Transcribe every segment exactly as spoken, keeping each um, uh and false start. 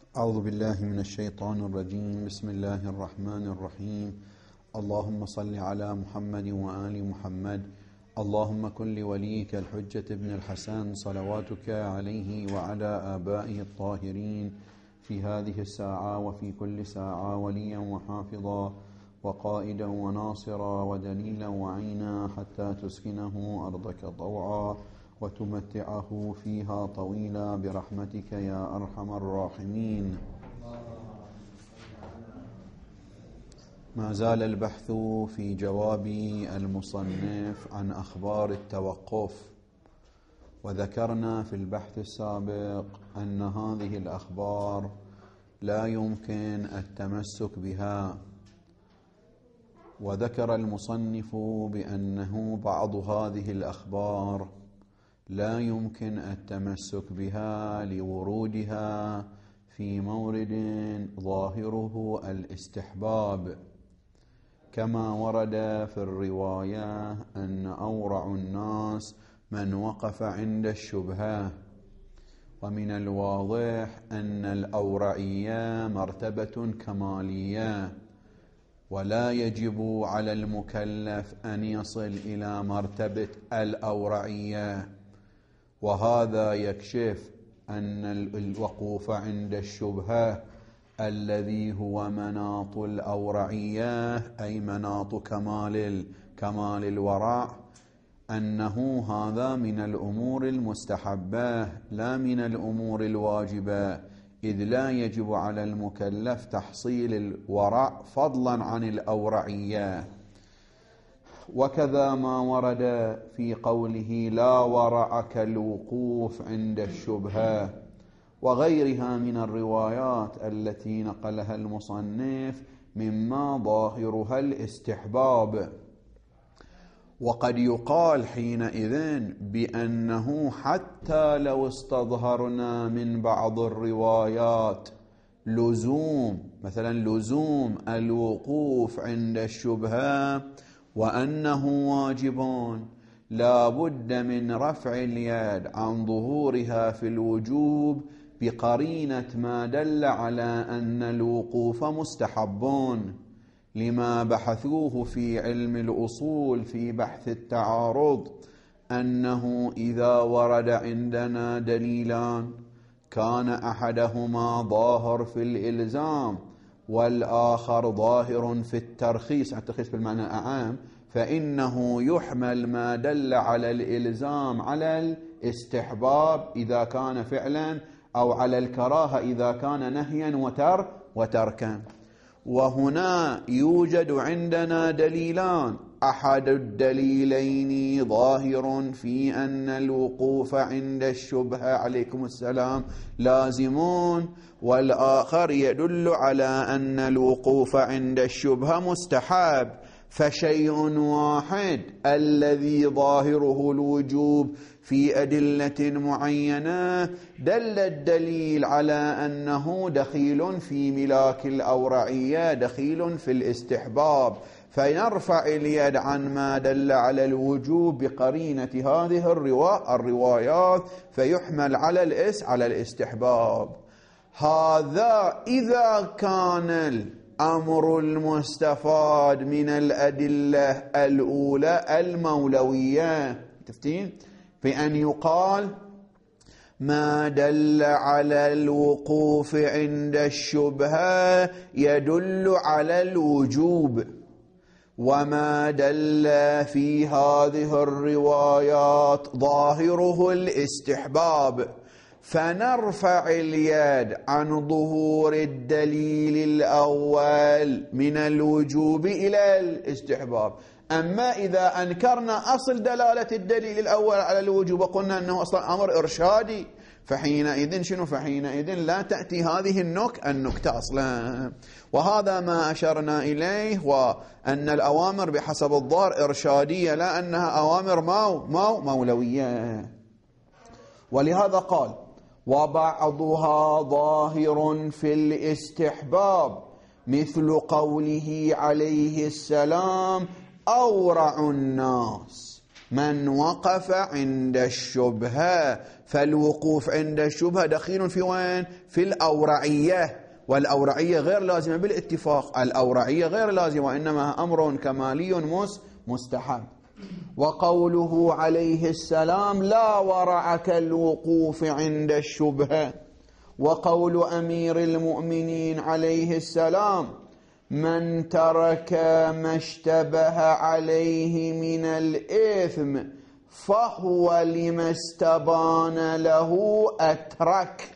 أعوذ بالله من الشيطان الرجيم. بسم الله الرحمن الرحيم. اللهم صل على محمد وآل محمد. اللهم كن لوليك الحجة ابن الحسن صلواتك عليه وعلى آبائه الطاهرين في هذه الساعة وفي كل ساعة وليا وحافظا وقائدا وناصرا ودليلا وعينا حتى تسكنه أرضك طوعا وتمتعه فيها طويلا برحمتك يا أرحم الراحمين. ما زال البحث في جواب المصنف عن أخبار التوقف، وذكرنا في البحث السابق أن هذه الأخبار لا يمكن التمسك بها، وذكر المصنف بأنه بعض هذه الأخبار لا يمكن التمسك بها لورودها في مورد ظاهره الاستحباب، كما ورد في الرواية أن أورع الناس من وقف عند الشبهة. ومن الواضح أن الأورعية مرتبة كمالية، ولا يجب على المكلف أن يصل إلى مرتبة الأورعية، وهذا يكشف أن الوقوف عند الشبهة الذي هو مناط الأورعية أي مناط كمال كمال الورع، أنه هذا من الأمور المستحبة لا من الأمور الواجبة، إذ لا يجب على المكلف تحصيل الورع فضلا عن الأورعية. وكذا ما ورد في قوله لا ورع كالوقوف عند الشبهة وغيرها من الروايات التي نقلها المصنف مما ظاهرها الاستحباب. وقد يقال حينئذ بأنه حتى لو استظهرنا من بعض الروايات لزوم مثلا لزوم الوقوف عند الشبهة وأنه واجب، لا بد من رفع اليد عن ظهورها في الوجوب بقرينة ما دل على أن الوقوف مستحبون، لما بحثوه في علم الأصول في بحث التعارض، أنه إذا ورد عندنا دليلان كان أحدهما ظاهر في الإلزام والآخر ظاهر في الترخيص، الترخيص بالمعنى أعام، فإنه يحمل ما دل على الإلزام على الاستحباب إذا كان فعلا، أو على الكراهة إذا كان نهيا وتر وتركا. وهنا يوجد عندنا دليلان، أحد الدليلين ظاهر في أن الوقوف عند الشبهة عليكم السلام لازمون، والآخر يدل على أن الوقوف عند الشبهة مستحب، فشيء واحد الذي ظاهره الوجوب في أدلة معينة دل الدليل على أنه دخيل في ملاك الأورعية، دخيل في الاستحباب، فنرفع اليد عن ما دل على الوجوب بقرينة هذه الروايات فيحمل على الإس على الاستحباب. هذا إذا كان الأمر المستفاد من الأدلة الأولى المولوية، تفتين بأن يقال ما دل على الوقوف عند الشبهة يدل على الوجوب، وما دل في هذه الروايات ظاهره الاستحباب، فنرفع اليد عن ظهور الدليل الأول من الوجوب إلى الاستحباب. أما إذا أنكرنا أصل دلالة الدليل الأول على الوجوب وقلنا أنه أصلا أمر إرشادي، فحينئذ شنو؟ فحينئذ لا تأتي هذه النك النكتة أصلا. وهذا ما أشرنا إليه، وأن الأوامر بحسب الظاهر إرشادية لا أنها أوامر مو مو مولوية. ولهذا قال وبعضها ظاهر في الاستحباب مثل قوله عليه السلام أورع الناس. من وقف عند الشبهة، فالوقوف عند الشبهة دخيل في وين؟ في الأورعية، والأورعية غير لازمة بالاتفاق، الأورعية غير لازمة وإنما أمر كمالي مستحب. وقوله عليه السلام لا ورع كالوقوف عند الشبهة، وقول أمير المؤمنين عليه السلام من ترك ما اشتبه عليه من الإثم فهو لما استبان له أترك.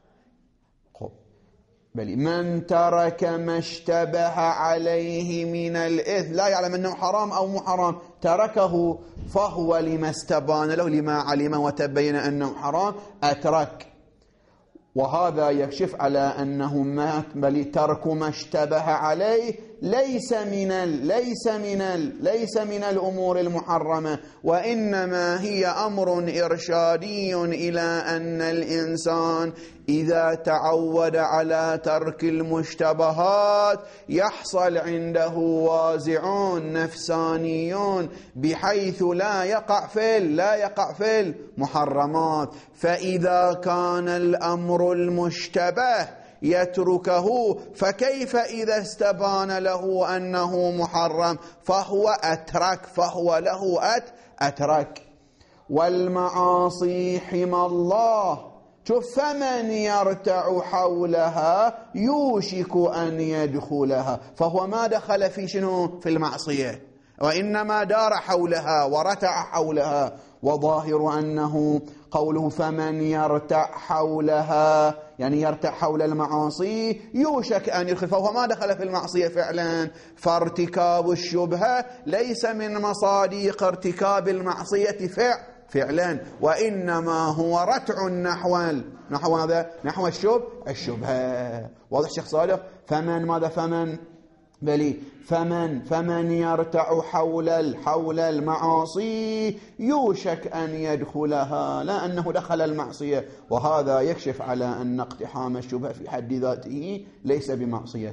بل من ترك ما اشتبه عليه من الإثم، لا يعلم أنه حرام أو مو حرام، تركه فهو لما استبان له، لما علم وتبين أنه حرام أترك. وهذا يكشف على أنه ما بل ترك ما اشتبه عليه ليس من ال ليس من ال ليس من الأمور المحرمة، وإنما هي أمر إرشادي إلى أن الإنسان إذا تعود على ترك المشتبهات يحصل عنده وازعون نفسانيون بحيث لا يقع في لا يقع في المحرمات. فإذا كان الأمر المشتبه يتركه، فكيف إذا استبان له أنه محرم فهو أترك فهو له أت أترك. والمعاصي حمى الله، شوف فمن يرتع حولها يوشك أن يدخلها، فهو ما دخل في شنو؟ في المعصية، وإنما دار حولها ورتع حولها. وظاهر أنه قوله فمن يرتع حولها يعني يرتع حول المعاصي يوشك أن يدخل، فهو ما دخل في المعصية فعلا. فارتكاب الشبهة ليس من مصادق ارتكاب المعصية فعلا فعلا، وإنما هو رتع نحو نحو هذا نحو الشبه الشبهة. واضح شيخ صالح؟ فمن ماذا فمن بلي فمن فمن يرتع حول حول المعاصي يوشك أن يدخلها، لا أنه دخل المعصية. وهذا يكشف على أن اقتحام الشبهة في حد ذاته ليس بمعصية.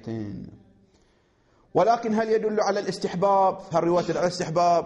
ولكن هل يدل على الاستحباب؟ هل رواية على الاستحباب؟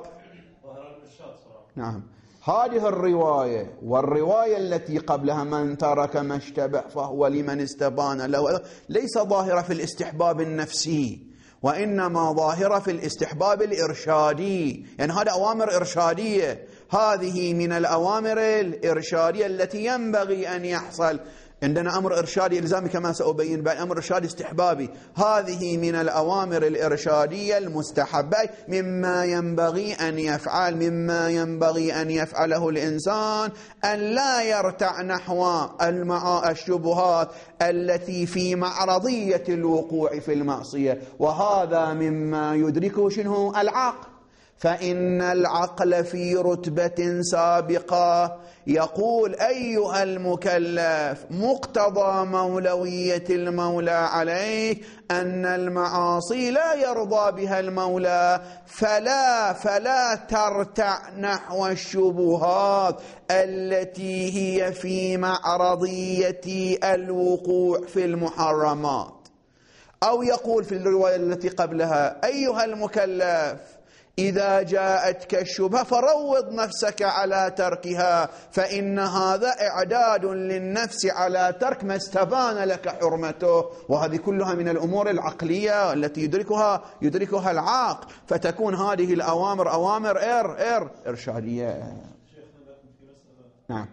نعم، هذه الرواية والرواية التي قبلها من ترك ما اشتبه فهو لمن استبان له ليس ظاهرة في الاستحباب النفسي، وإنما ظاهرة في الاستحباب الإرشادي. يعني هذا أوامر إرشادية، هذه من الأوامر الإرشادية التي ينبغي أن يحصل. عندنا أمر إرشادي إلزامي كما سأبين بعد، أمر إرشادي استحبابي. هذه من الأوامر الإرشادية المستحبة مما ينبغي أن يفعل مما ينبغي أن يفعله الإنسان أن لا يرتع نحو الشبهات التي في معرضية الوقوع في المعصية. وهذا مما يدركه شنو؟ العقل. فإن العقل في رتبة سابقة يقول أيها المكلف مقتضى مولوية المولى عليك أن المعاصي لا يرضى بها المولى، فلا فلا ترتع نحو الشبهات التي هي في معرضية الوقوع في المحرمات. أو يقول في الرواية التي قبلها أيها المكلف إذا جاءتك الشبهة فروض نفسك على تركها، فإن هذا إعداد للنفس على ترك ما استبان لك حرمته. وهذه كلها من الأمور العقلية التي يدركها يدركها العقل، فتكون هذه الأوامر أوامر إر إر إرشادية. نعم.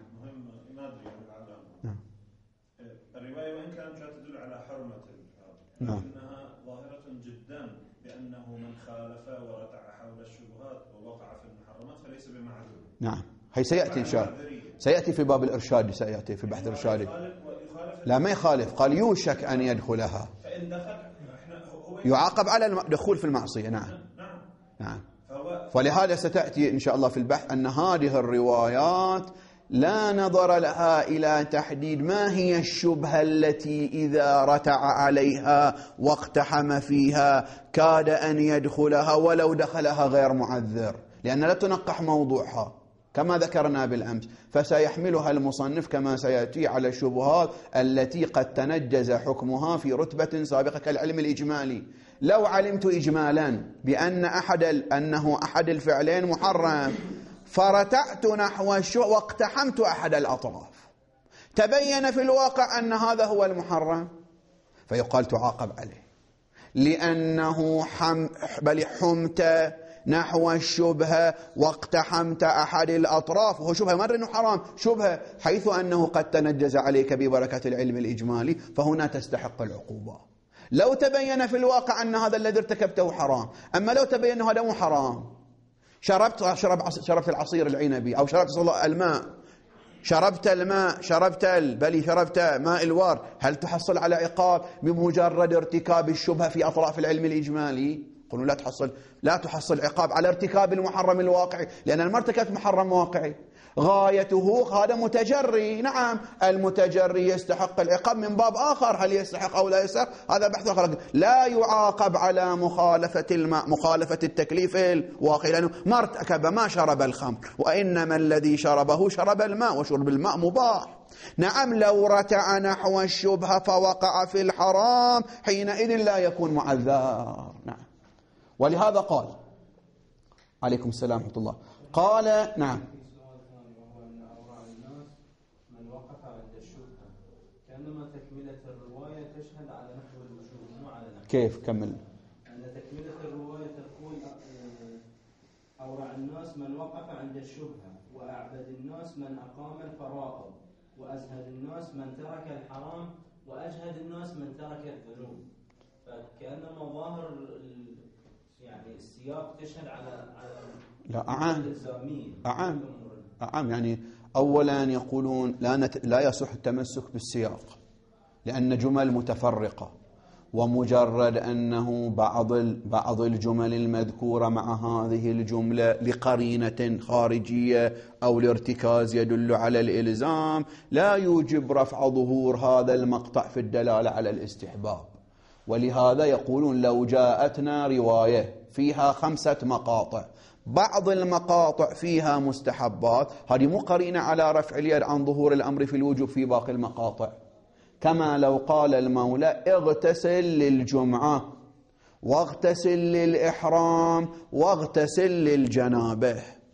نعم. الرواية وإن كانت لا تدل على حرمة نعم. لكنها ظاهرة جدا بأنه من خالف ورتع حول الشبهات ووقع في المحرمات فليس بمعذور. نعم، هي سيأتي إن شاء الله، سيأتي في باب الإرشاد، سيأتي في البحث الإرشادي. لا ما يخالف، قال يوشك أن يدخلها، فإن دخل هو يعاقب على الدخول في المعصية. نعم نعم نعم. فلهذا ستأتي إن شاء الله في البحث أن هذه الروايات لا نظر لها إلى تحديد ما هي الشبهة التي إذا رتع عليها واقتحم فيها كاد أن يدخلها ولو دخلها غير معذر، لأن لا تنقح موضوعها كما ذكرنا بالأمس. فسيحملها المصنف كما سيأتي على الشبهات التي قد تنجز حكمها في رتبة سابقة كالعلم الإجمالي. لو علمت إجمالا بأن أحد أنه أحد الفعلين محرم، فرتعت نحو الشبهة واقتحمت أحد الأطراف، تبين في الواقع أن هذا هو المحرم، فيقال تعاقب عليه لأنه حم بل حمت نحو الشبهة واقتحمت أحد الأطراف، وهو شبهة مر أنه حرام، شبهة حيث أنه قد تنجز عليك ببركة العلم الإجمالي، فهنا تستحق العقوبة. لو تبين في الواقع أن هذا الذي ارتكبته حرام، أما لو تبين أنه هذا مو حرام، شربت شرب شربت العصير العنبي أو شربت الماء، شربت الماء شربت بل شربت ماء الوار، هل تحصل على عقاب بمجرد ارتكاب الشبهة في أطراف العلم الإجمالي؟ قلنا لا تحصل لا تحصل عقاب على ارتكاب المحرم الواقعي، لأن المرتكب محرم واقعي غايته هذا متجري. نعم المتجري يستحق العقاب من باب آخر، هل يستحق أو لا يستحق هذا بحث آخر، لا يعاقب على مخالفة الماء مخالفة التكليف الواقعي، لأنه ما ارتكب ما شرب الخمر، وإنما الذي شربه شرب الماء، وشرب الماء مباح. نعم لو رتع نحو الشبهة فوقع في الحرام حينئذ لا يكون معذر. نعم، ولهذا قال عليكم السلام ورحمة الله، قال نعم كيف كمل؟ أن تكملة الرواية تقول أورع الناس من وقف عند الشبهة، وأعبد الناس من أقام الفرائض، وأزهد الناس من ترك الحرام، وأجهد الناس من ترك الذنوب. فكأنما ظاهر يعني السياق تشهد على على لا أعام أعام أعام يعني أولا يقولون لا نت... لا يصح التمسك بالسياق لأن جمل متفرقة، ومجرد أنه بعض بعض الجمل المذكورة مع هذه الجملة لقرينة خارجية أو لارتكاز يدل على الإلزام لا يوجب رفع ظهور هذا المقطع في الدلالة على الاستحباب. ولهذا يقولون لو جاءتنا رواية فيها خمسة مقاطع، بعض المقاطع فيها مستحبات، هذه مو قرينة على رفع اليد عن ظهور الأمر في الوجوب في باقي المقاطع. كما لو قال المولى اغتسل للجمعة واغتسل للإحرام واغتسل للجنابة،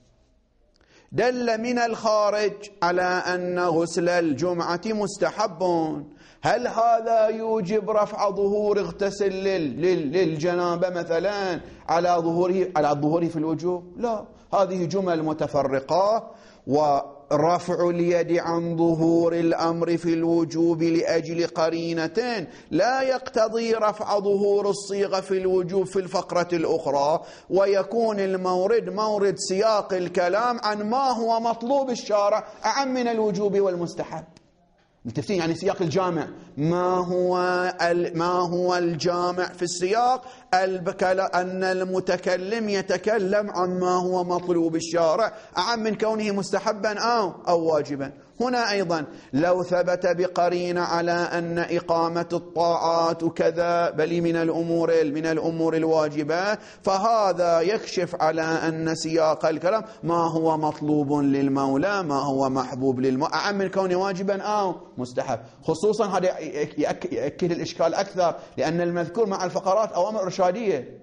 دل من الخارج على أن غسل الجمعة مستحب. هل هذا يوجب رفع ظهور اغتسل للجنابة مثلا على ظهوره على ظهوره في الوجوب؟ لا، هذه جمل متفرقة، ورفع اليد عن ظهور الأمر في الوجوب لأجل قرينتين لا يقتضي رفع ظهور الصيغة في الوجوب في الفقرة الأخرى، ويكون المورد مورد سياق الكلام عن ما هو مطلوب الشارع أعم من الوجوب والمستحب. متفقين؟ يعني سياق الجامع ما هو ما هو الجامع في السياق؟ أن المتكلم يتكلم عن ما هو مطلوب الشارع أعم من كونه مستحبا أو أو واجبا. هنا أيضا لو ثبت بقرينة على أن إقامة الطاعات كذا بل من الأمور من الأمور الواجبة، فهذا يكشف على أن سياق الكلام ما هو مطلوب للمولى ما هو محبوب للمولى أعم من كونه واجبا أو مستحب. خصوصا هذا يأكد الإشكال أكثر، لأن المذكور مع الفقرات أوامر إرشادية.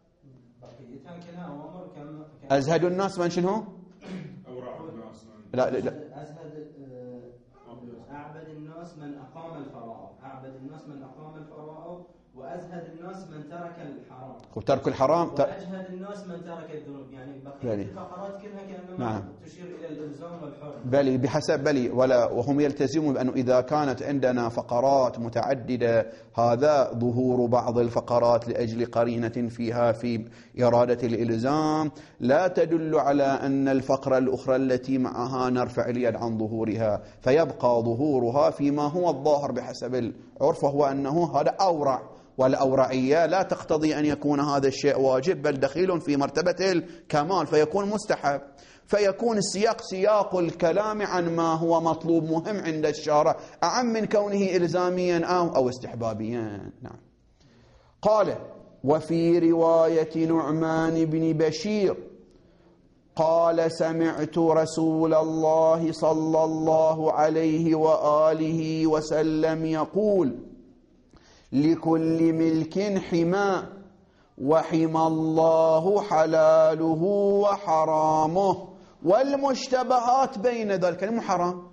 أزهد الناس من شنو؟ لا لا لا أعبد الناس من أقام الفرائض، أعبد الناس من أقام الفرائض، وأزهد الناس من ترك الحرام، وترك الحرام وأجهد الناس من ترك الذنوب. يعني بقية الفقرات كلها كأنما نعم. تشير إلى الإلزام والحرم. بلي بحسب بلي ولا وهم يلتزمون بأنه إذا كانت عندنا فقرات متعددة هذا ظهور بعض الفقرات لأجل قرينة فيها في إرادة الإلزام لا تدل على أن الفقرة الأخرى التي معها نرفع اليد عن ظهورها، فيبقى ظهورها فيما هو الظاهر بحسب العرف، وهو أنه هذا أورع، والأورعية لا تقتضي أن يكون هذا الشيء واجب بل دخيل في مرتبة الكمال فيكون مستحب. فيكون السياق سياق الكلام عن ما هو مطلوب مهم عند الشارع أعم من كونه إلزاميا أو, أو استحبابيا. نعم. قال وفي رواية نعمان بن بشير قال سمعت رسول الله صلى الله عليه وآله وسلم يقول لكل ملك حمى وحمى الله حلاله وحرامه والمشتبهات بين ذلك كلمة حرام.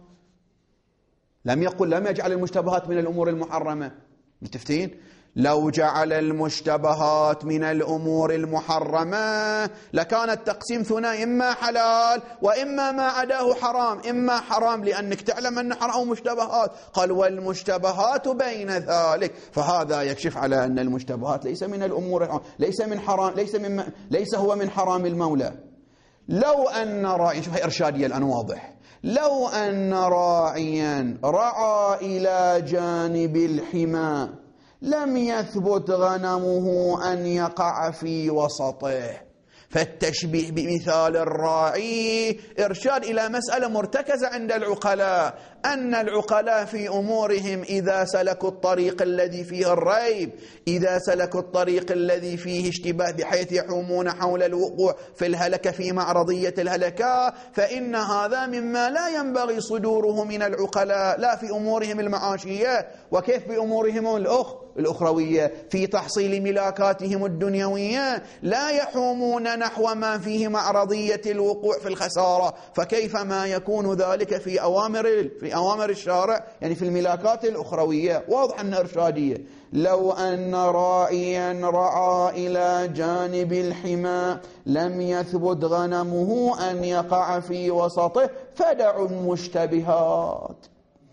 لم يقل لم يجعل المشتبهات من الأمور المحرمة. متفقين؟ لو جعل المشتبهات من الأمور المحرمة لكان التقسيم ثنائي، إما حلال وإما ما عداه حرام. إما حرام لأنك تعلم أن حرام مشتبهات، قال والمشتبهات بين ذلك، فهذا يكشف على أن المشتبهات ليس من الأمور، ليس من حرام، ليس من ليس هو من حرام المولى. لو أن راعي، شوف هي إرشادية الآن واضح، لو أن راعيا رعى إلى جانب الحمى لم يثبت غنمه أن يقع في وسطه، فالتشبيه بمثال الراعي إرشاد إلى مسألة مرتكزة عند العقلاء، أن العقلاء في أمورهم إذا سلكوا الطريق الذي فيه الريب، إذا سلكوا الطريق الذي فيه اشتباه بحيث يحومون حول الوقوع في الهلكة في معرضية الهلكة، فإن هذا مما لا ينبغي صدوره من العقلاء، لا في أمورهم المعاشية وكيف بأمورهم الأخ الأخروية، في تحصيل ملاكاتهم الدنيوية لا يحومون نحو ما فيه معرضية الوقوع في الخسارة، فكيف ما يكون ذلك في أوامر في أوامر الشارع، يعني في الملاكات الأخروية. واضح أنها إرشادية. لو أن راعيا رعى إلى جانب الحمى لم يثبت غنمه أن يقع في وسطه فدعوا المشتبهات.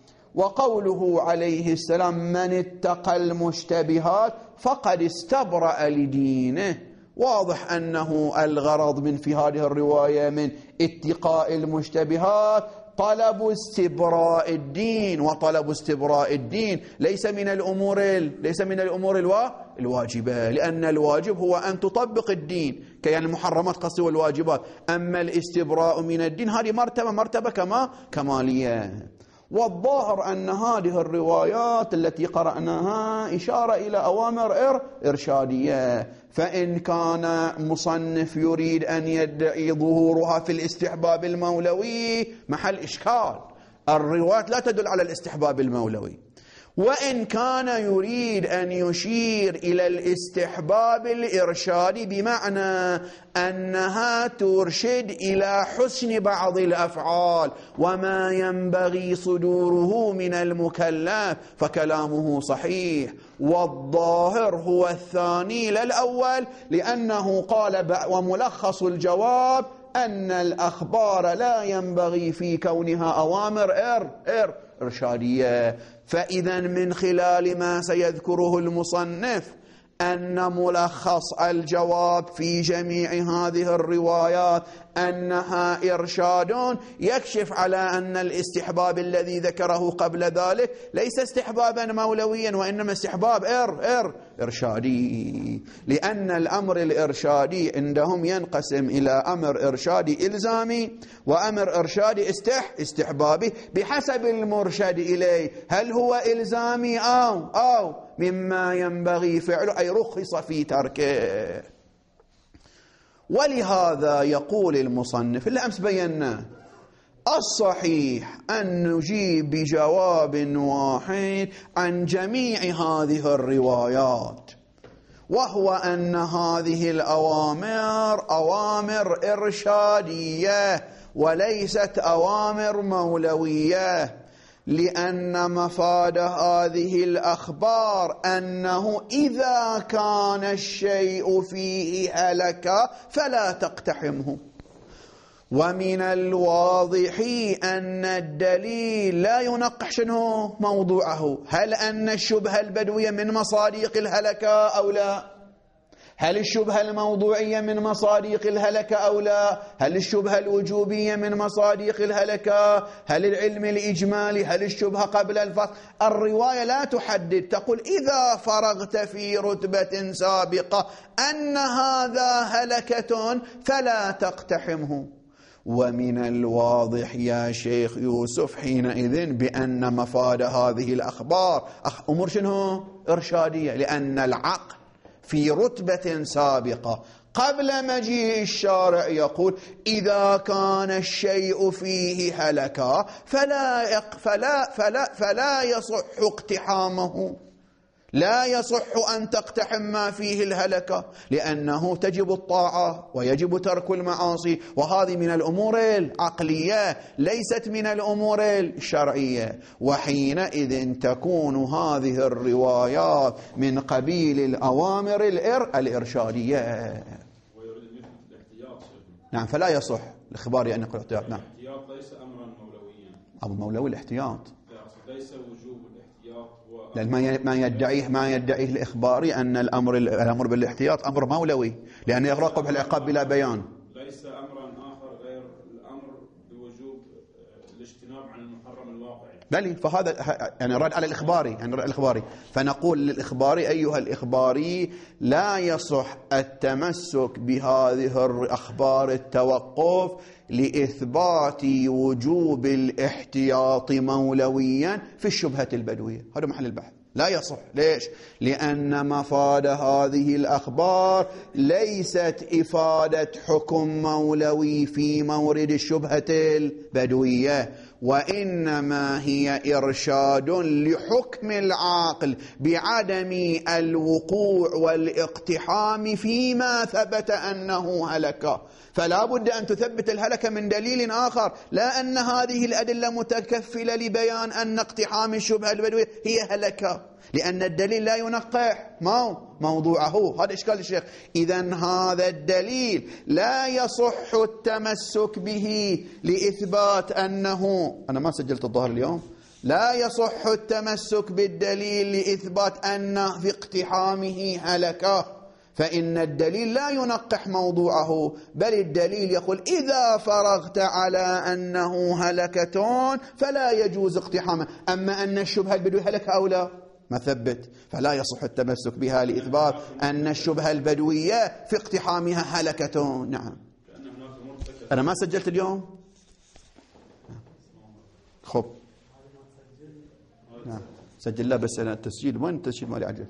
وقوله عليه السلام من اتقى المشتبهات فقد استبرأ لدينه، واضح أنه الغرض من في هذه الرواية من اتقاء المشتبهات طلب استبراء الدين، وطلب استبراء الدين ليس من الأمور ليس من الأمور الواجبة، لأن الواجب هو أن تطبق الدين كيان المحرمات قصدي والواجبات، أما الاستبراء من الدين هذه مرتبة مرتبة كما كمالية. والظاهر أن هذه الروايات التي قرأناها إشارة إلى أوامر إرشادية، فإن كان مصنف يريد أن يدعي ظهورها في الاستحباب المولوي محل إشكال، الروايات لا تدل على الاستحباب المولوي. وإن كان يريد أن يشير إلى الاستحباب الإرشادي بمعنى أنها ترشد إلى حسن بعض الأفعال وما ينبغي صدوره من المكلف، فكلامه صحيح. والظاهر هو الثاني لا الأول، لأنه قال وملخص الجواب أن الأخبار لا ينبغي في كونها أوامر إر إر إرشادية. فإذا من خلال ما سيذكره المصنف أن ملخص الجواب في جميع هذه الروايات أنها إرشاد، يكشف على أن الاستحباب الذي ذكره قبل ذلك ليس استحبابا مولويا وإنما استحباب إر إر إرشادي، لأن الأمر الإرشادي عندهم ينقسم إلى أمر إرشادي إلزامي وأمر إرشادي استح استحبابي بحسب المرشد إليه، هل هو إلزامي أو أو مما ينبغي فعله أي رخص في تركه. ولهذا يقول المصنف اللي أمس بينا الصحيح أن نجيب بجواب واحد عن جميع هذه الروايات، وهو أن هذه الأوامر أوامر إرشادية وليست أوامر مولوية، لأن مفاد هذه الأخبار أنه إذا كان الشيء فيه هلكة فلا تقتحمه. ومن الواضح أن الدليل لا ينقح شنو موضوعه، هل أن الشبهة البدوية من مصادق الهلكة أو لا؟ هل الشبهة الموضوعية من مصادق الهلكة أو لا؟ هل الشبهة الوجوبية من مصادق الهلكة؟ هل العلم الإجمالي؟ هل الشبهة قبل الفصل؟ الرواية لا تحدد، تقول إذا فرغت في رتبة سابقة أن هذا هلكة فلا تقتحمه. ومن الواضح يا شيخ يوسف حينئذ بأن مفاد هذه الأخبار أمور شنو؟ إرشادية، لأن العقل في رتبة سابقة قبل مجيء الشارع يقول إذا كان الشيء فيه هلكة فلا فلا فلا فلا يصح اقتحامه، لا يصح أن تقتحم ما فيه الهلكة، لأنه تجب الطاعة ويجب ترك المعاصي، وهذه من الأمور العقلية ليست من الأمور الشرعية. وحينئذ تكون هذه الروايات من قبيل الأوامر الإر الإرشادية. نعم، فلا يصح الإخبار أن يقول احتياط. نعم، الاحتياط ليس أمرا مولويا. أمر مولوي الاحتياط ليس وجوب الاحتياط هو لأن ما يدعيه ما يدعيه الإخباري أن الأمر الأمر بالاحتياط أمر مولوي، لأن يراقب العقاب بلا بيان. ليس أمرا آخر غير الأمر بوجوب الاجتناب عن المحرم الواقعي. بلي، فهذا يعني رد على الإخباري، يعني رد الإخباري. فنقول للإخباري: أيها الإخباري، لا يصح التمسك بهذه الأخبار التوقف لإثبات وجوب الاحتياط مولويا في الشبهة البدوية. هذا محل البحث. لا يصح. ليش؟ لأن مفاد هذه الأخبار ليست إفادة حكم مولوي في مورد الشبهة البدوية، وإنما هي إرشاد لحكم العاقل بعدم الوقوع والاقتحام فيما ثبت أنه هلك. فلا بد أن تثبت الهلك من دليل آخر، لا أن هذه الأدلة متكفلة لبيان أن اقتحام الشبهة البدوية هي هلكة، لأن الدليل لا ينقح ما موضوعه. هذا إشكال الشيخ. إذن هذا الدليل لا يصح التمسك به لإثبات أنه، أنا ما سجلت الظهر اليوم، لا يصح التمسك بالدليل لإثبات أن في اقتحامه هلكة، فإن الدليل لا ينقح موضوعه، بل الدليل يقول: إذا فرغت على أنه هلكة فلا يجوز اقتحامه. أما أن الشبهة البدوية هلكة أو لا، ما ثبت، فلا يصح التمسك بها لإثبات أن الشبهة البدوية في اقتحامها هلكة. نعم، أنا ما سجلت اليوم. خب، نعم سجل لا، بس أنا التسجيل وين التسجيل مالي عجل.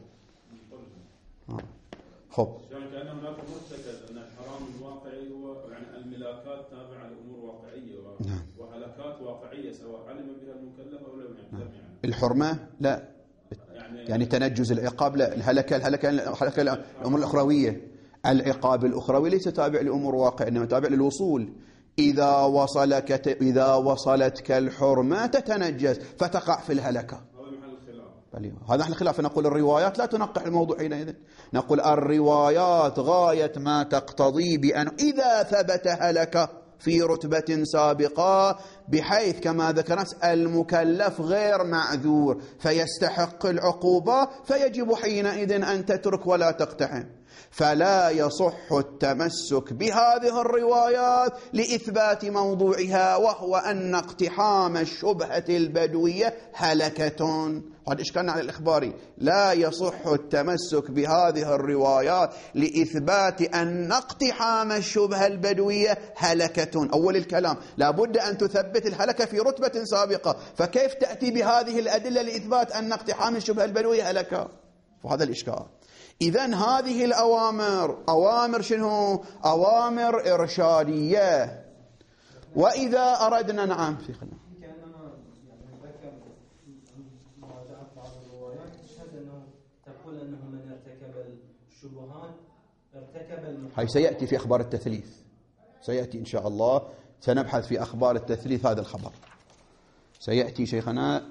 خب، يعني كأن هناك مرتكز أن الحرام الواقعي هو يعني الملاكات تابعة لأمور واقعية وهلكات واقعية سواء علم بها المكلف أو لم يعلم. يعني الحرمة لا، يعني, يعني تنجز العقاب لا، الهلكة الهلكة الهلكة الأمور الأخروية. العقاب الأخروي ليس تابع لأمور واقع، إنما تابع للوصول. إذا وصلك إذا وصلتك الحرمة تتنجز فتقع في الهلكة. هذا نحن الخلاف. نقول الروايات لا تنقح الموضوع حينئذ. نقول الروايات غاية ما تقتضي بأن إذا ثبت هلك في رتبة سابقة بحيث كما ذكرت المكلف غير معذور فيستحق العقوبة، فيجب حينئذ أن تترك ولا تقتحم. فلا يصح التمسك بهذه الروايات لإثبات موضوعها، وهو أن اقتحام الشبهة البدوية هلكة. هذا إشكالنا على الإخباري. لا يصح التمسك بهذه الروايات لإثبات أن اقتحام الشبهة البدوية هلكة. أول الكلام لا بد أن تثبت الهلكة في رتبة سابقة، فكيف تأتي بهذه الأدلة لإثبات أن اقتحام الشبهة البدوية هلكة؟ وهذا الإشكال. إذن هذه الأوامر أوامر شنو؟ أوامر إرشادية. وإذا أردنا، نعم في خلنا كأنما يعني ذكر مراجعة بعض الروايات تشهد أنه تقول أنه من ارتكب الشبهات ارتكب المحرمات. هاي سيأتي في أخبار التثليث، سيأتي إن شاء الله، سنبحث في أخبار التثليث هذا الخبر سيأتي شيخنا،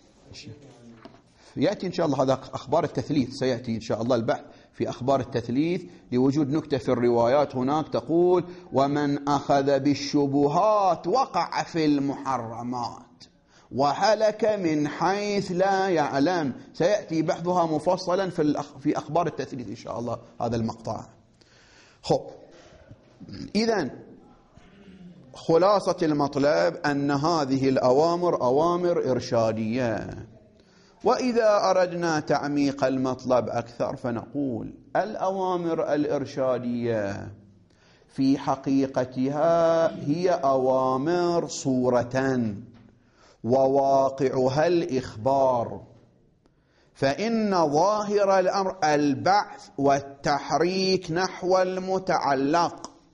يأتي إن شاء الله هذا أخبار التثليث، سيأتي إن شاء الله البحث في أخبار التثليث لوجود نكتة في الروايات هناك تقول: ومن أخذ بالشبهات وقع في المحرمات وهلك من حيث لا يعلم. سيأتي بحثها مفصلا في في أخبار التثليث إن شاء الله هذا المقطع. خب، إذن خلاصة المطلب أن هذه الأوامر أوامر إرشادية. وإذا أردنا تعميق المطلب أكثر فنقول الأوامر الإرشادية في حقيقتها هي أوامر صورة وواقعها الإخبار، فإن ظاهر الأمر البعث والتحريك نحو المتعلق،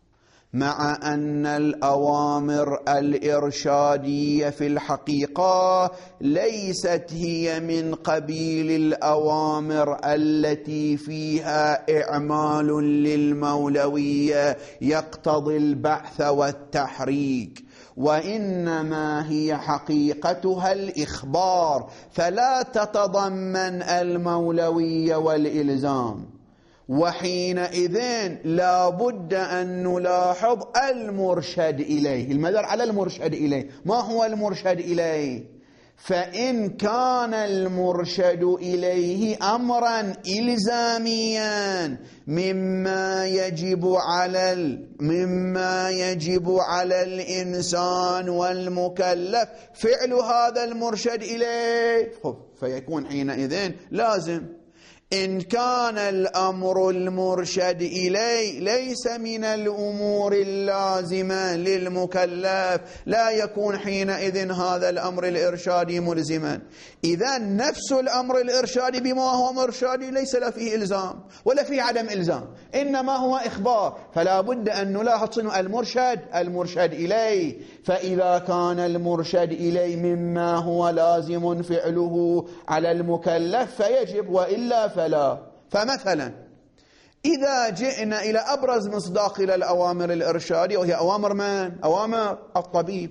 مع أن الأوامر الإرشادية في الحقيقة ليست هي من قبيل الأوامر التي فيها إعمال للمولوية يقتضي البعث والتحريك، وإنما هي حقيقتها الإخبار، فلا تتضمن المولوية والإلزام. وحينئذ لا بد أن نلاحظ المرشد إليه، المدار على المرشد إليه. ما هو المرشد إليه؟ فإن كان المرشد إليه أمرا إلزاميا مما يجب على مما يجب على الإنسان والمكلف فعل هذا المرشد إليه، فيكون حينئذ لازم. إن كان الأمر المرشد إليه ليس من الأمور اللازمة للمكلف لا يكون حينئذ هذا الأمر الإرشادي ملزما. إذا نفس الأمر الإرشادي بما هو مرشادي ليس له فيه إلزام ولا فيه عدم إلزام، إنما هو إخبار، فلا بد أن نلاحظ صنو المرشد المرشد إليه. فإذا كان المرشد إليه مما هو لازم فعله على المكلف فيجب، وإلا فلا. فمثلا إذا جئنا إلى أبرز مصداق إلى الأوامر الإرشادية وهي أوامر من؟ أوامر الطبيب،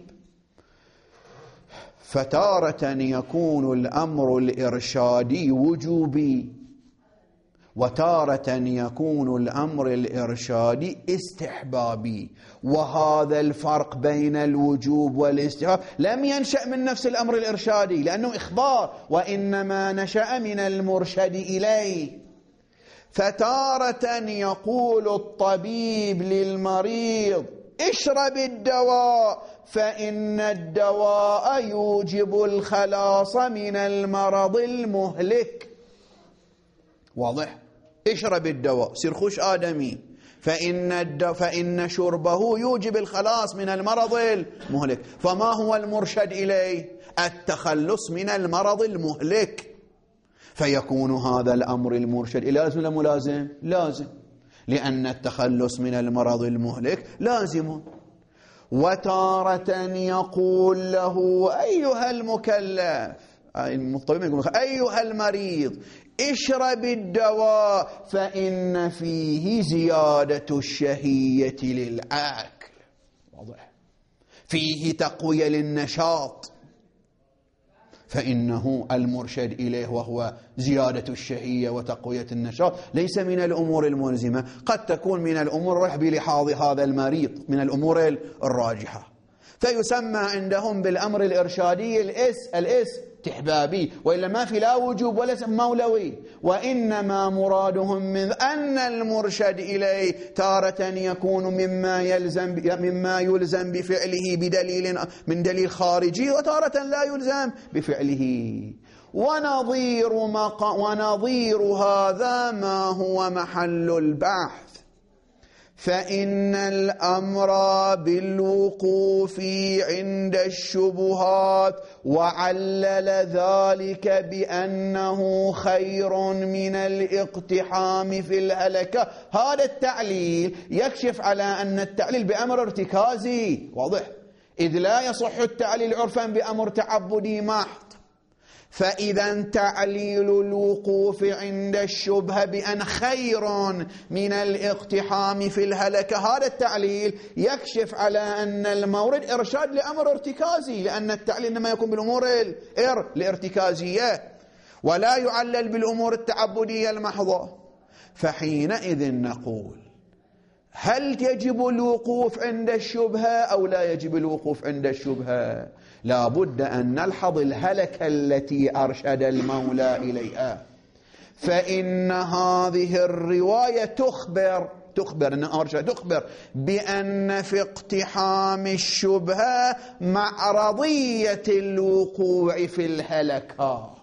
فتارة يكون الأمر الإرشادي وجوبي، وتارة يكون الأمر الإرشادي استحبابي. وهذا الفرق بين الوجوب والاستحباب لم ينشأ من نفس الأمر الإرشادي لأنه إخبار، وإنما نشأ من المرشد إليه. فتارة يقول الطبيب للمريض اشرب الدواء فإن الدواء يوجب الخلاص من المرض المهلك. واضح؟ اشرب الدواء، سير خوش آدمي، فإن, الد... فإن شربه يوجب الخلاص من المرض المهلك. فما هو المرشد إليه؟ التخلص من المرض المهلك. فيكون هذا الأمر المرشد إليه لازم ولا ملازم؟ لازم، لأن التخلص من المرض المهلك لازم. وتارة يقول له أيها المكلف، أيها المريض اشرب الدواء فإن فيه زيادة الشهية للأكل. واضح؟ فيه تقوية للنشاط، فإنه المرشد إليه وهو زيادة الشهية وتقوية النشاط ليس من الأمور الملزمة، قد تكون من الأمور رح بلحاظ هذا المريض من الأمور الراجحة. فيسمى عندهم بالأمر الإرشادي الإس الإس استحبابي، وإلا ما في لا وجوب ولا مولوي. وإنما مرادهم من أن المرشد إليه تارة يكون مما يلزم مما يلزم بفعله بدليل من دليل خارجي، وتارة لا يلزم بفعله. ونظير مق... ونظير هذا ما هو محل البحث. فإن الأمر بالوقوف عند الشبهات وعلل ذلك بأنه خير من الاقتحام في الهلكة، هذا التعليل يكشف على أن التعليل بأمر ارتكازي. واضح؟ إذ لا يصح التعليل عرفا بأمر تعبدي محض. فإذا تعليل الوقوف عند الشبهة بأن خير من الاقتحام في الهلكة، هذا التعليل يكشف على أن المورد إرشاد لأمر ارتكازي، لأن التعليل إنما يكون بالأمور الارتكازية ولا يعلل بالأمور التعبدية المحضة. فحينئذ نقول هل يجب الوقوف عند الشبهة أو لا يجب الوقوف عند الشبهة؟ لا بد أن نلحظ الهلكة التي أرشد المولى إليها. فإن هذه الرواية تخبر تخبر أن أرشد تخبر بأن في اقتحام الشبهة معرضية الوقوع في الهلكة.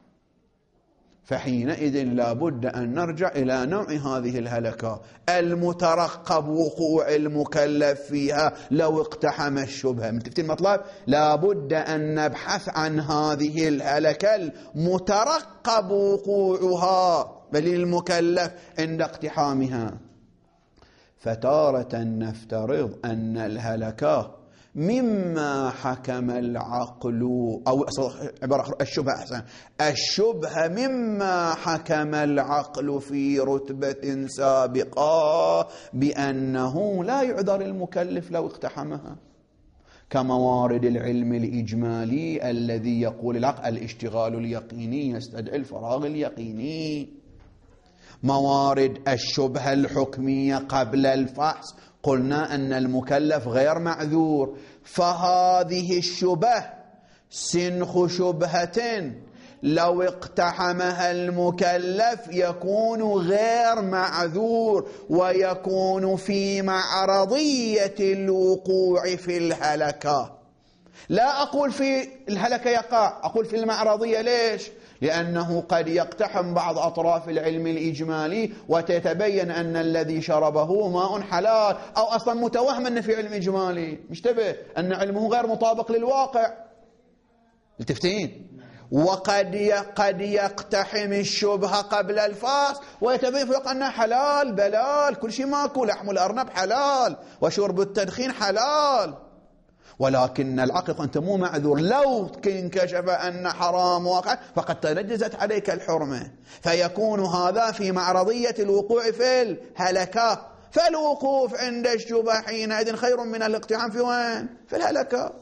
فحينئذ لا بد أن نرجع إلى نوع هذه الهلكة المترقب وقوع المكلف فيها لو اقتحم الشبهة. متفتين المطلب؟ لا بد أن نبحث عن هذه الهلكة المترقب وقوعها بل المكلف عند اقتحامها. فتارة نفترض أن الهلكة مما حكم العقل، أو عبارة أخرى الشبهة أحسن، الشبهة مما حكم العقل في رتبة سابقة بأنه لا يعذر المكلف لو اقتحمها، كموارد العلم الإجمالي الذي يقول العقل الاشتغال اليقيني يستدعي الفراغ اليقيني، موارد الشبهة الحكمية قبل الفحص قلنا أن المكلف غير معذور، فهذه الشبهة سنخ شبهة لو اقتحمها المكلف يكون غير معذور ويكون في معرضية الوقوع في الهلكة. لا أقول في الهلكة يقع، أقول في المعرضية. ليش؟ لأنه قد يقتحم بعض أطراف العلم الإجمالي وتتبين أن الذي شربه ماء حلال، أو أصلا متوهم أن في علم إجمالي مشتبه أن علمه غير مطابق للواقع. التفتين. وقد قد يقتحم الشبهة قبل الفاس ويتبين فوق أنها حلال بلال، كل شيء ماكو، لحم الأرنب حلال وشرب التدخين حلال، ولكن العقل أنت مو معذور، لو انكشف أن حرام واقع فقد تنجزت عليك الحرمة، فيكون هذا في معرضية الوقوع في الهلكة. فالوقوف عند الشبهة حينئذ خير من الاقتحام في وين؟ في الهلكة.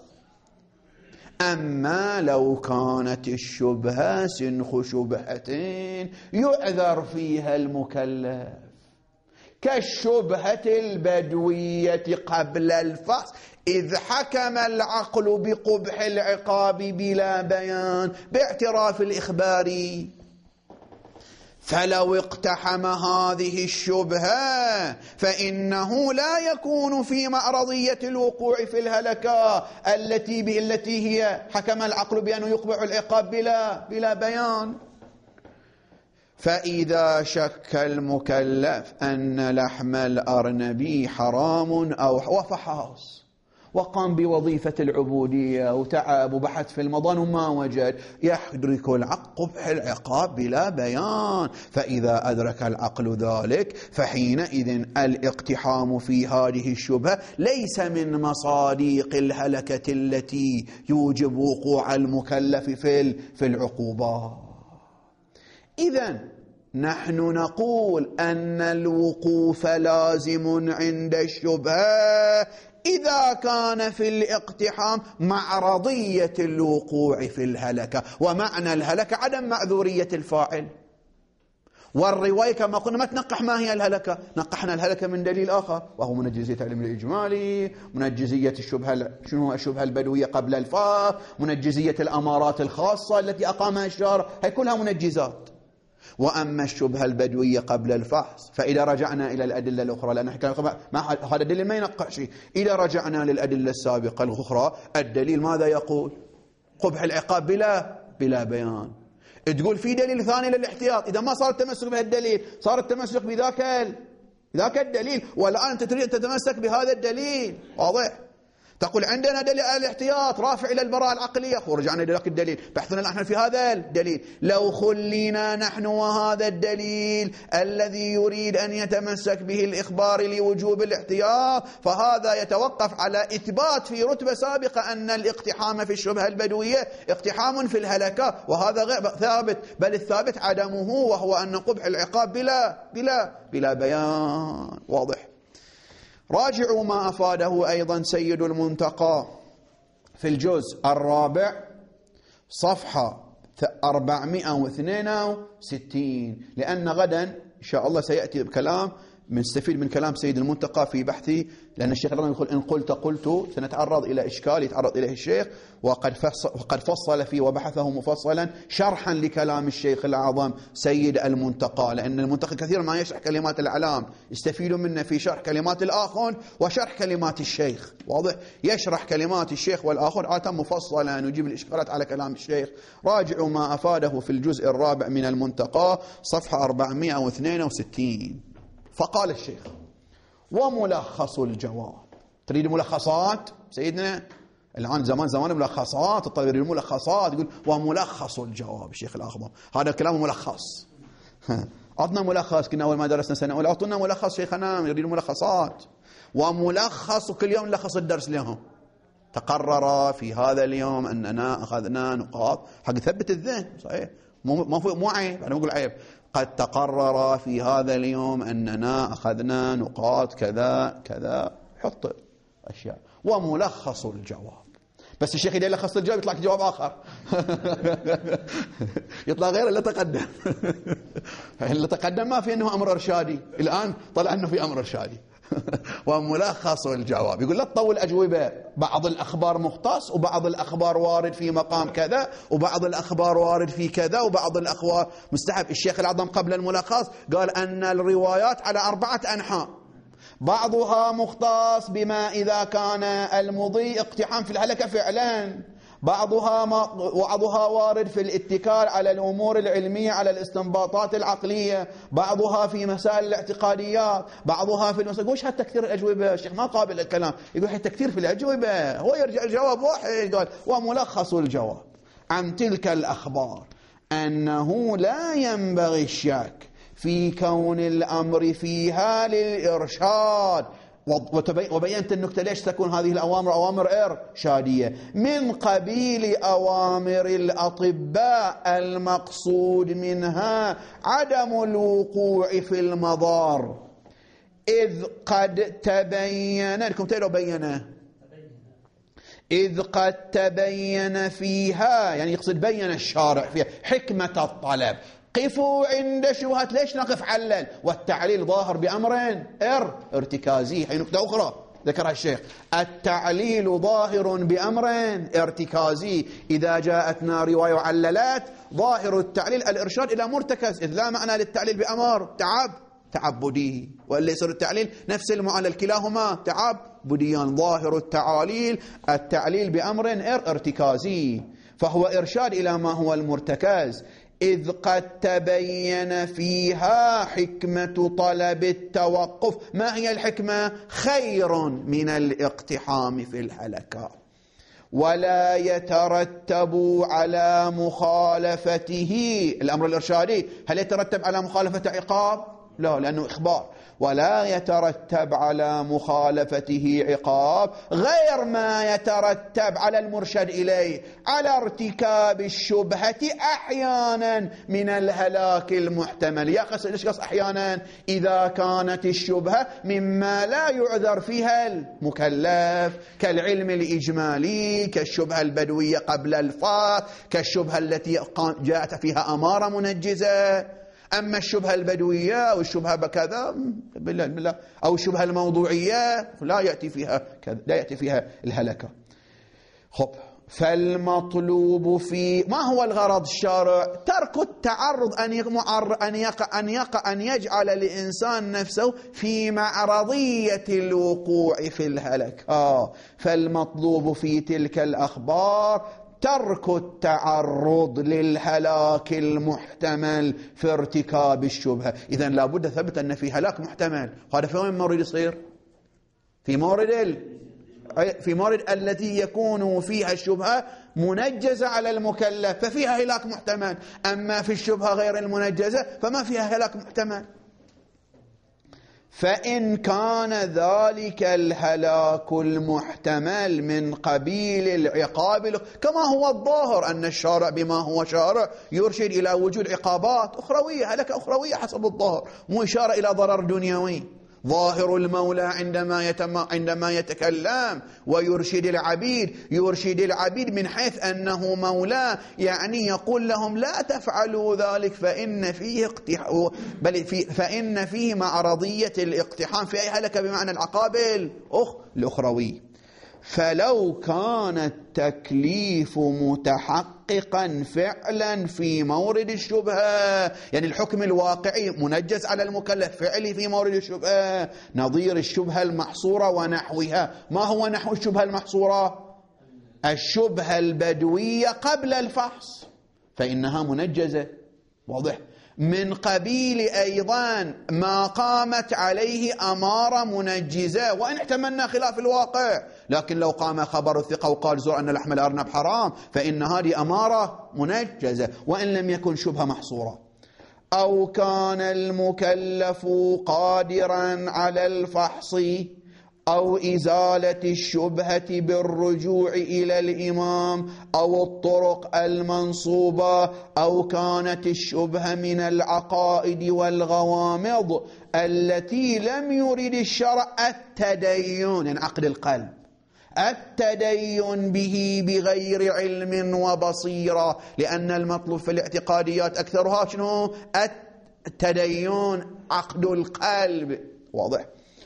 أما لو كانت الشبهة سنخ شبهتين يعذر فيها المكلف، كالشبهة البدوية قبل الفحص، إذ حكم العقل بقبح العقاب بلا بيان باعتراف الإخباري، فلو اقتحم هذه الشبهة فإنه لا يكون في معرضية الوقوع في الهلكة التي به التي هي حكم العقل بأنه يقبح العقاب بلا بلا بيان. فإذا شك المكلف أن لحم الأرنبي حرام أو وفحص وقام بوظيفة العبودية وتعب وبحث في المضان وما وجد، يدرك العقل قبح العقاب بلا بيان. فإذا أدرك العقل ذلك فحينئذ الاقتحام في هذه الشبهة ليس من مصادق الهلكة التي يوجب وقوع المكلف في في العقوبات. إذن نحن نقول أن الوقوف لازم عند الشبهة إذا كان في الاقتحام معرضية الوقوع في الهلكة، ومعنى الهلكة عدم معذورية الفاعل. والرواية كما قلنا ما تنقح ما هي الهلكة، نقحنا الهلكة من دليل آخر وهو منجزية العلم الإجمالي، منجزية الشبهة شنو الشبهة البدوية قبل الفاء، منجزية الأمارات الخاصة التي أقامها الشارع، هي كلها منجزات. وأما الشبهة البدوية قبل الفحص فإذا رجعنا إلى الأدلة الأخرى، لأن ما هذا الدليل ما ينقح شيء، إذا رجعنا للأدلة السابقة الأخرى الدليل ماذا يقول؟ قبح العقاب بلا بلا بيان. تقول في دليل ثاني للاحتياط، إذا ما صار التمسك بهالدليل صار التمسك بذاك ذاك الدليل، والآن أنت تريد تتمسك بهذا الدليل. واضح؟ تقول عندنا دليل على الاحتياط رافع إلى البراءة العقلية، ورجعنا إلى ذاك الدليل، بحثنا نحن في هذا الدليل. لو خلينا نحن وهذا الدليل الذي يريد أن يتمسك به الإخبار لوجوب الاحتياط، فهذا يتوقف على إثبات في رتبة سابقة أن الاقتحام في الشبهة البدوية اقتحام في الهلكة، وهذا غير ثابت، بل الثابت عدمه وهو أن قبح العقاب بلا بلا بلا بيان. واضح؟ راجعوا ما أفاده أيضا سيد المنتقى في الجزء الرابع صفحة أربعمائة واثنين وستين، لأن غدا إن شاء الله سيأتي بكلام نستفيد من كلام سيد المنتقى في بحثي، لأن الشيخ الرضي يقول إن قلت قلت، سنتعرض إلى إشكال يتعرض إليه الشيخ، وقد فصل, وقد فصل فيه وبحثه مفصلا شرحا لكلام الشيخ الأعظم سيد المنتقى، لأن المنتقى كثيرا ما يشرح كلمات الأعلام، يستفيدوا منه في شرح كلمات الآخر وشرح كلمات الشيخ. واضح؟ يشرح كلمات الشيخ والآخر عادة مفصلا ويجيب الإشكالات على كلام الشيخ. راجعوا ما أفاده في الجزء الرابع من المنتقى صفحة أربعمائة واثنين وستين. فقال الشيخ: وملخص الجواب. تريد ملخصات سيدنا؟ الآن زمان زمان ملخصات، الطيب الملخصات، يقول وملخص الجواب الشيخ الأخضر، هذا كلام ملخص. عطنا ملخص، كنا أول ما درسنا سنة أولى أعطونا ملخص شيخنا، يريدون ملخصات، وملخص وكل يوم نلخص الدرس لهم. تقرر في هذا اليوم أننا أخذنا نقاط حق يثبت الذهن، صحيح، مو مو مو عيب، أنا بقول عيب. قد تقرر في هذا اليوم أننا أخذنا نقاط كذا كذا، حط أشياء. وملخص الجواب، بس الشيخ إذا لخص الجواب يطلع جواب آخر يطلع غير اللي تقدم اللي تقدم ما في أنه أمر إرشادي، الآن طلع أنه في أمر إرشادي وملخص الجواب يقول لا تطول أجوبة، بعض الأخبار مختص وبعض الأخبار وارد في مقام كذا وبعض الأخبار وارد في كذا وبعض الأخبار مستحب. الشيخ الأعظم قبل الملخص قال أن الروايات على أربعة أنحاء، بعضها مختص بما إذا كان المضي اقتحام في الهلكة فعلا، بعضها بعضها وارد في الاتكال على الأمور العلمية على الاستنباطات العقلية، بعضها في مسائل الاعتقاديات، بعضها في المسائل. وش هالتكثير الأجوبة؟ الشيخ ما قابل الكلام، يقول هالتكثير في الأجوبة، هو يرجع الجواب واحد. قال وملخص الجواب عن تلك الأخبار أنه لا ينبغي الشك في كون الأمر فيها للإرشاد، وبينت النكتة ليش تكون هذه الأوامر أوامر إرشادية من قبيل أوامر الأطباء، المقصود منها عدم الوقوع في المضار، إذ قد تبين لكم تيلو بينه إذ قد تبين فيها، يعني يقصد بين الشارع فيها حكمة الطلب. قفوا عند شبهات، ليش نقف علل؟ والتعليل ظاهر بأمر ار ارتكازي. هي نقطة أخرى ذكرها الشيخ، التعليل ظاهر بأمر ارتكازي، إذا جاءتنا رواية وعللات ظاهر التعليل الإرشاد إلى مرتكز، إذ لا معنى للتعليل بأمر تعب تعبدي، وإلا يصير التعليل نفس المعلل، كلاهما تعبديان. ظاهر التعاليل التعليل بأمر ار ارتكازي، فهو إرشاد إلى ما هو المرتكز، إذ قد تبين فيها حكمة طلب التوقف. ما هي الحكمة؟ خير من الاقتحام في الهلكة، ولا يترتب على مخالفته الأمر الإرشادي. هل يترتب على مخالفة عقاب؟ لا، لأنه إخبار. ولا يترتب على مخالفته عقاب غير ما يترتب على المرشد إليه، على ارتكاب الشبهة أحيانا من الهلاك المحتمل. يا قص ليش قص أحيانا؟ إذا كانت الشبهة مما لا يعذر فيها المكلف، كالعلم الإجمالي، كالشبهة البدوية قبل الفات، كالشبهة التي جاءت فيها أمارة منجزة. أما الشبهة البدوية أو الشبهة بكذا بالله بالله أو الشبهة الموضوعية لا يأتي فيها كذا، لا يأتي فيها الهلكة. خب، فالمطلوب في ما هو الغرض الشارع؟ ترك التعرض، أن يقع أن يقع أن يقع أن يجعل الإنسان نفسه في معرضية الوقوع في الهلكة. فالمطلوب في تلك الأخبار ترك التعرض للهلاك المحتمل في ارتكاب الشبهة. إذن لابد ثبت أن في هلاك محتمل. هذا في وين مورد يصير؟ في مورد ال... في مورد التي يكون فيها الشبهة منجزة على المكلف ففيها هلاك محتمل، أما في الشبهة غير المنجزة فما فيها هلاك محتمل. فإن كان ذلك الهلاك المحتمل من قبيل العقاب، كما هو الظاهر أن الشارع بما هو شارع يرشد إلى وجود عقابات أخروية، هلكة أخروية حسب الظاهر، مو إشارة إلى ضرر دنيوي. ظاهر المولى عندما يتم عندما يتكلم ويرشد العبيد يرشد العبيد من حيث أنه مولى، يعني يقول لهم لا تفعلوا ذلك فإن فيه اقتحام، بل في فإن فيه معرضية الاقتحام في أي هلكة بمعنى العقاب الأخروي. فلو كان التكليف متحققا فعلا في مورد الشبهة، يعني الحكم الواقعي منجز على المكلف فعلي في مورد الشبهة، نظير الشبهة المحصورة ونحوها. ما هو نحو الشبهة المحصورة؟ الشبهة البدوية قبل الفحص، فإنها منجزة، واضح. من قبيل أيضا ما قامت عليه أمارة منجزة، وإن احتملنا خلاف الواقع، لكن لو قام خبر الثقة وقال زور أن لحم الأرنب حرام فإن هذه أمارة منجزة وإن لم يكن شبهة محصورة. أو كان المكلف قادرا على الفحص أو إزالة الشبهة بالرجوع إلى الإمام أو الطرق المنصوبة، أو كانت الشبهة من العقائد والغوامض التي لم يرد الشرع التدين، يعني عقد القلب، التدين به بغير علم وبصيرة، لأن المطلوب في الاعتقاديات أكثرها شنو؟ التدين، عقد القلب، واضح؟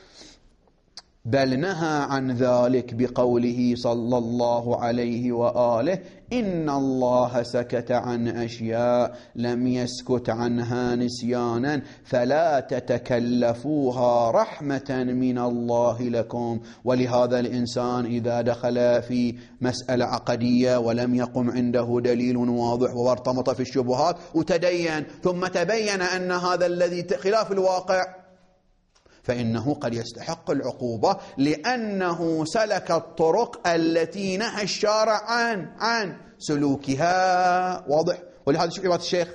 بل نهى عن ذلك بقوله صلى الله عليه وآله: إن الله سكت عن أشياء لم يسكت عنها نسيانا فلا تتكلفوها رحمة من الله لكم. ولهذا الإنسان إذا دخل في مسألة عقدية ولم يقم عنده دليل واضح وارتمط في الشبهات وتدين ثم تبين أن هذا الذي خلاف الواقع، فإنه قد يستحق العقوبة لأنه سلك الطرق التي نهى الشارع عن عن سلوكها، واضح؟ ولهذا شوف عبارة الشيخ: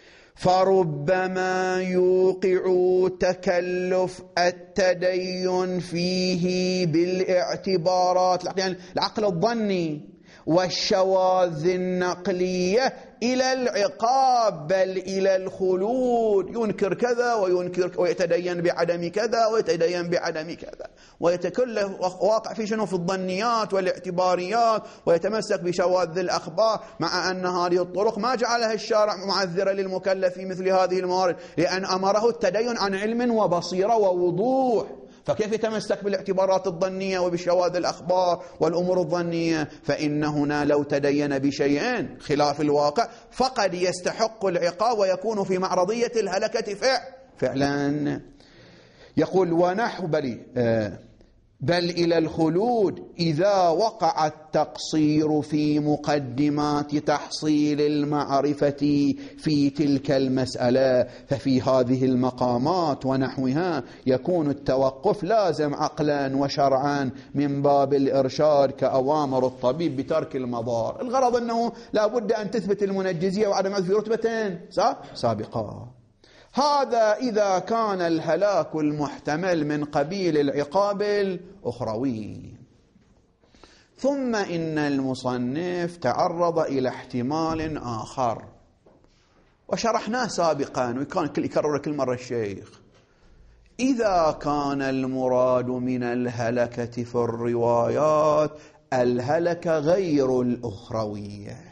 فربما يوقع تكلف التدين فيه بالاعتبارات، يعني العقل الظني والشواذ النقلية، إلى العقاب بل إلى الخلود، ينكر كذا وينكر ويتدين بعدم كذا ويتدين بعدم كذا، ويتكلف واقع في شنو؟ في الظنيات والاعتباريات، ويتمسك بشواذ الأخبار، مع أن هذه الطرق ما جعلها الشارع معذرة للمكلف في مثل هذه الموارد، لأن أمره التدين عن علم وبصيرة ووضوح. فكيف يتمسك بالاعتبارات الظنية وبشواذ الأخبار والأمور الظنية؟ فإن هنا لو تدين بشيء خلاف الواقع فقد يستحق العقاب ويكون في معرضية الهلكة فعلا. يقول: ونحو بل, بل إلى الخلود إذا وقع التقصير في مقدمات تحصيل المعرفة في تلك المسألة، ففي هذه المقامات ونحوها يكون التوقف لازم عقلا وشرعا من باب الإرشاد كأوامر الطبيب بترك المضار. الغرض أنه لا بد أن تثبت المنجزية وعدم في رتبتين سابقة. هذا إذا كان الهلاك المحتمل من قبيل العقاب الأخروي. ثم إن المصنف تعرض إلى احتمال آخر وشرحناه سابقا، وكان يكرر كل مرة الشيخ: إذا كان المراد من الهلكة في الروايات الهلكة غير الأخروية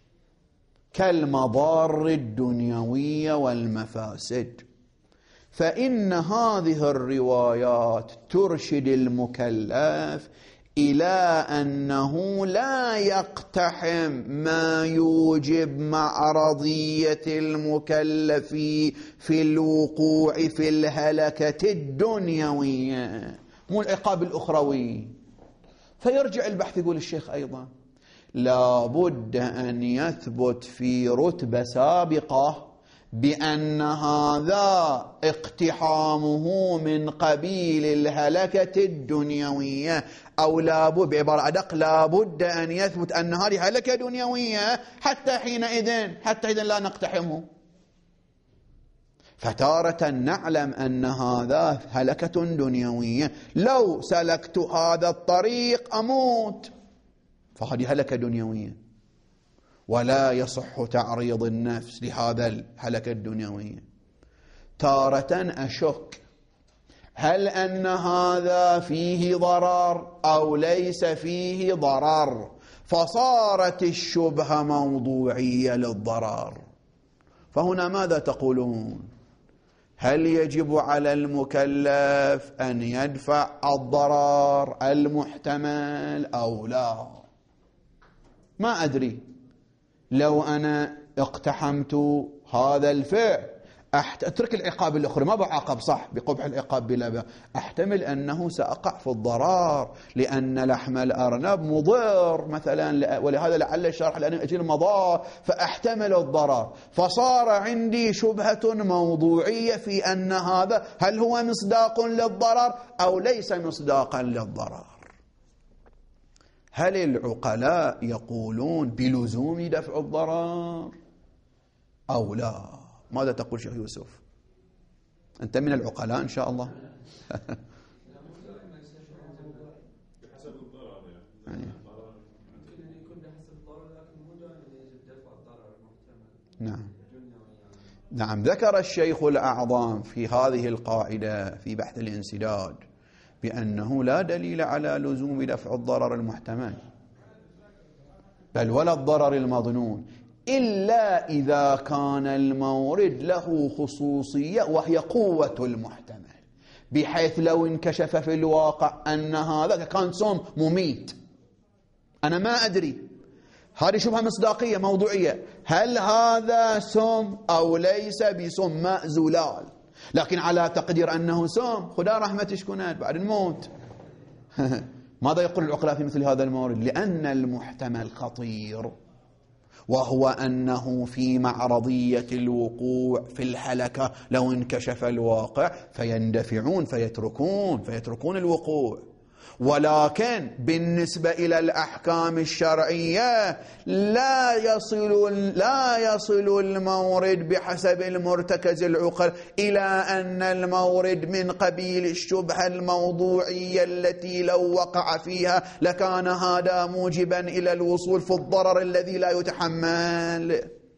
كالمضار الدنيوية والمفاسد، فإن هذه الروايات ترشد المكلف إلى أنه لا يقتحم ما يوجب معرضية المكلف في الوقوع في الهلكة الدنيوية مو العقاب الأخروي. فيرجع البحث يقول الشيخ أيضا: لا بد أن يثبت في رتبة سابقة بأن هذا اقتحامه من قبيل الهلكة الدنيوية، أو لا بد، بعبارة أدق، لا بد أن يثبت أن هذه هلكة دنيوية حتى حينئذ حتى إذن لا نقتحمه. فتارة نعلم أن هذا هلكة دنيوية، لو سلكت هذا الطريق أموت، فهذه هلكة دنيوية ولا يصح تعريض النفس لهذا الهلكة الدنيوية. تارة أشك هل أن هذا فيه ضرر أو ليس فيه ضرر، فصارت الشبهة موضوعية للضرر. فهنا ماذا تقولون؟ هل يجب على المكلف أن يدفع الضرر المحتمل أو لا؟ ما أدري، لو أنا اقتحمت هذا الفعل أترك العقاب الأخرى، ما بعاقب صح بقبح العقاب بلا بأس، أحتمل أنه سأقع في الضرر لأن لحم الأرنب مضر مثلا، ولهذا لعل الشرح لأن أجل مضار فأحتمل الضرر، فصار عندي شبهة موضوعية في أن هذا هل هو مصداق للضرر أو ليس مصداقا للضرر. هل العقلاء يقولون بلزوم دفع الضرر أو لا؟ ماذا تقول شيخ يوسف؟ أنت من العقلاء إن شاء الله. حسب الضرر يعني يكون بحسب الضرر لكن مو دائما يجب دفع الضرر المحتمل. نعم نعم. ذكر الشيخ الأعظم في هذه القاعدة في بحث الانسداد بأنه لا دليل على لزوم دفع الضرر المحتمل بل ولا الضرر المظنون إلا إذا كان المورد له خصوصية وهي قوة المحتمل، بحيث لو انكشف في الواقع أن هذا كان سم مميت، أنا ما أدري، هذه شبهة مصداقية موضوعية، هل هذا سم أو ليس بسم؟ ماء زلال، لكن على تقدير أنه سم، خدا رحمة شكونات بعد الموت. ماذا يقول العقلاء في مثل هذا المورد؟ لأن المحتمل خطير، وهو أنه في معرضية الوقوع في الهلكة لو انكشف الواقع فيندفعون فيتركون فيتركون الوقوع. ولكن بالنسبة إلى الأحكام الشرعية لا يصل لا يصل المورد بحسب المرتكز العقل إلى أن المورد من قبيل الشبهة الموضوعية التي لو وقع فيها لكان هذا موجبا إلى الوصول في الضرر الذي لا يتحمل.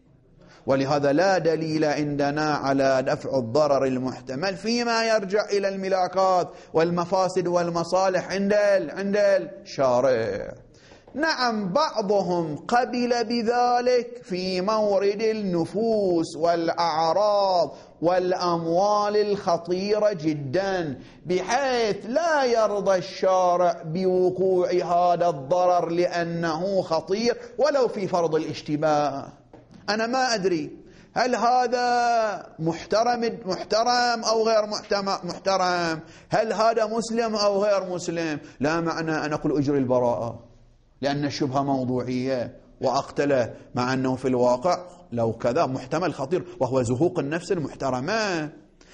ولهذا لا دليل عندنا على دفع الضرر المحتمل فيما يرجع إلى الملاكات والمفاسد والمصالح عند عند الشارع. نعم بعضهم قبل بذلك في مورد النفوس والأعراض والأموال الخطيرة جدا، بحيث لا يرضى الشارع بوقوع هذا الضرر لأنه خطير ولو في فرض الاشتباه. أنا ما أدري هل هذا محترم محترم أو غير محترم، هل هذا مسلم أو غير مسلم، لا معنى أن أقول أجري البراءة لأن الشبهة موضوعية وأقتله، مع أنه في الواقع لو كذا محتمل خطير وهو زهوق النفس المحترمة.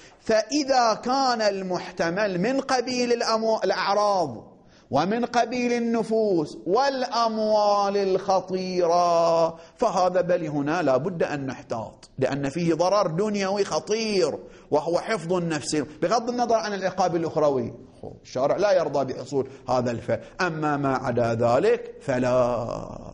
فإذا كان المحتمل من قبيل الأعراض ومن قبيل النفوس والأموال الخطيرة فهذا بل هنا لا بد أن نحتاط، لأن فيه ضرر دنيوي خطير وهو حفظ النفس بغض النظر عن العقاب الأخروي. الشارع لا يرضى بحصول هذا الفعل، أما ما عدا ذلك فلا.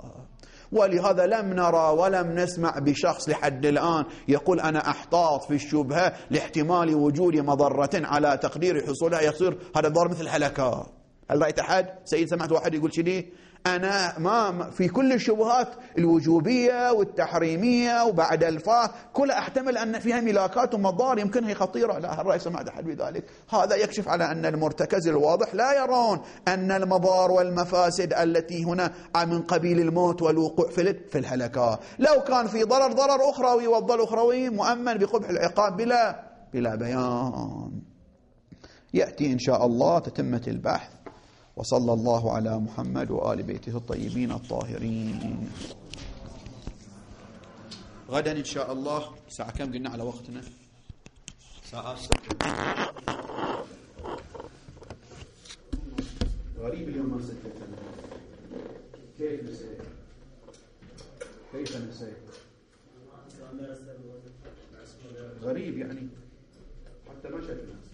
ولهذا لم نرى ولم نسمع بشخص لحد الآن يقول أنا أحتاط في الشبهة لاحتمال وجود مضرة على تقدير حصولها يصير هذا الضرر مثل هلكات. هل رأيت أحد؟ سيد سمعت واحد يقول شدي أنا ما في كل الشبهات الوجوبية والتحريمية وبعد الفاه كلها أحتمل أن فيها ملاكات ومضار يمكن هي خطيرة. لا، هل رأيت سمعت أحد بذلك؟ هذا يكشف على أن المرتكز الواضح لا يرون أن المضار والمفاسد التي هنا من قبيل الموت والوقوع في الهلكات. لو كان في ضرر ضرر أخروي والضرر الأخروي مؤمن بقبح العقاب بلا بلا بيان. يأتي إن شاء الله تتمة البحث. وصلى الله على محمد وآل بيته الطيبين الطاهرين. غدا إن شاء الله ساعة كم قلنا على وقتنا؟ ساعة ستة. غريب اليوم ما ستة. كيف نسيت؟ كيف نسيت؟ غريب يعني حتى ما شفنا.